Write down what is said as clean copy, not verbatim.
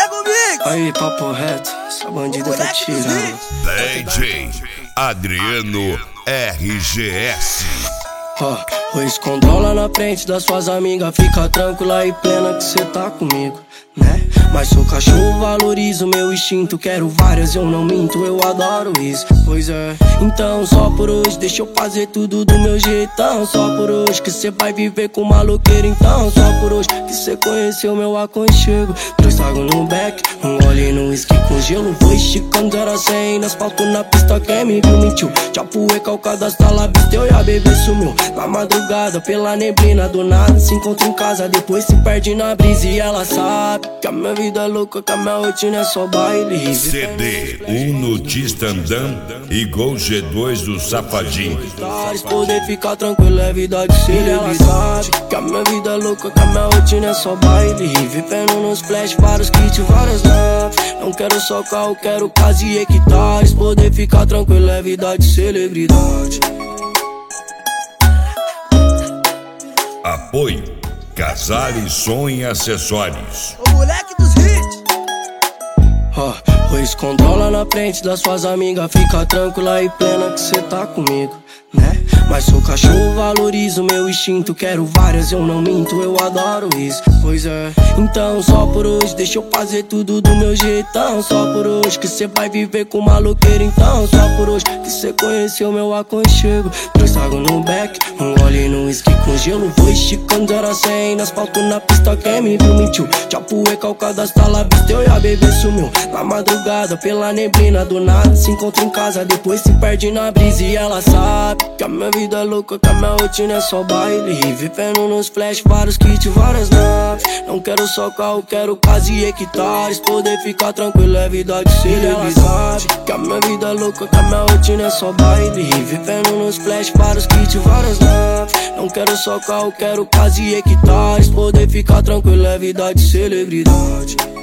comigo. Aí, papo reto, essa bandida tá tirando. DJ Adriano RGS. O escondola na frente das suas amigas. Fica tranquila e plena que cê tá comigo, né? Mas sou cachorro, valorizo meu instinto. Quero várias, eu não minto, eu adoro isso. Pois é, então só por hoje deixa eu fazer tudo do meu jeitão. Só por hoje que cê vai viver com maloqueiro. Então só por hoje que cê conheceu meu aconchego. 2 tragos no back, um gole no whisky com gelo. Vou esticando 0 a 100 no asfalto na pista. Quem me viu mentiu, chapuê calcada da lábio teu e a bebê sumiu. Na madrugada, pela neblina, do nada se encontra em casa. Depois se perde na brisa e ela sabe que a minha vida é louca, que a minha rotina é só baile. CD Uno Tistandam e Gol G2 do Safadinho. Poder ficar tranquilo é vida de ser. Ela sabe que a minha vida é louca, que a minha rotina é só baile. Vivendo nos flash, vários kits, várias naves. Não quero só carro, quero casa e hectares. Poder ficar tranquilo é vida de celebridade. Apoio Casale Som e Acessórios. O moleque dos hits. O escondola na frente das suas amigas. Fica tranquila e plena que cê tá comigo, né? Mas sou cachorro, valorizo meu instinto. Quero várias, eu não minto, eu adoro isso. Pois é, então só por hoje deixa eu fazer tudo do meu jeitão. Só por hoje que cê vai viver com maloqueiro. Então só por hoje que cê conheceu meu aconchego. 2 tragos no back, um gole no whisky com gelo. Vou esticando 0 a 100 no asfalto na pista. Quem me viu mentiu, chapuê calcada da lábio teu e a bebê sumiu. Na madrugada, pela neblina, do nada se encontra em casa. Depois se perde na brisa e ela sabe que a minha vida é louca, que a minha rotina é só baile. Vivendo nos flash, vários kits, várias naves. Não quero só carro, quero casa e hectares. Poder ficar tranquilo é vida de celebridade. Que a minha vida é louca, que a minha rotina é só baile. Vivendo nos flash, vários kits, várias naves. Não quero só carro, quero casa e hectares. Poder ficar tranquilo é vida de celebridade.